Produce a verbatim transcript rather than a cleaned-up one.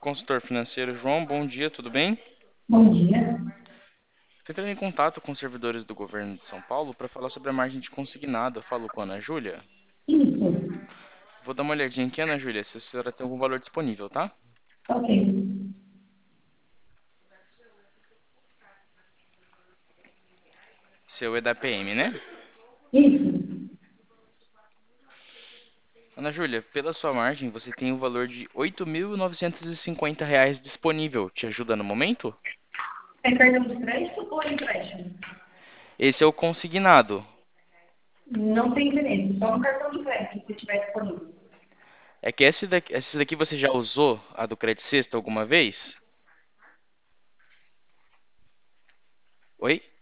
Consultor financeiro João, bom dia, tudo bem? Bom dia. Estou entrando em contato com os servidores do governo de São Paulo para falar sobre a margem de consignado. Eu falo com a Ana Júlia. Isso. Vou dar uma olhadinha aqui, Ana Júlia, se a senhora tem algum valor disponível, tá? Ok. Seu é da P M, né? Isso. Ana Júlia, pela sua margem, você tem o valor de oito mil novecentos e cinquenta reais disponível. Te ajuda no momento? É cartão de crédito ou empréstimo? Esse é o consignado. Não tem interesse, só um cartão de crédito, se tiver disponível. É que esse daqui, esse daqui você já usou, a do Credit Sexta, alguma vez? Oi?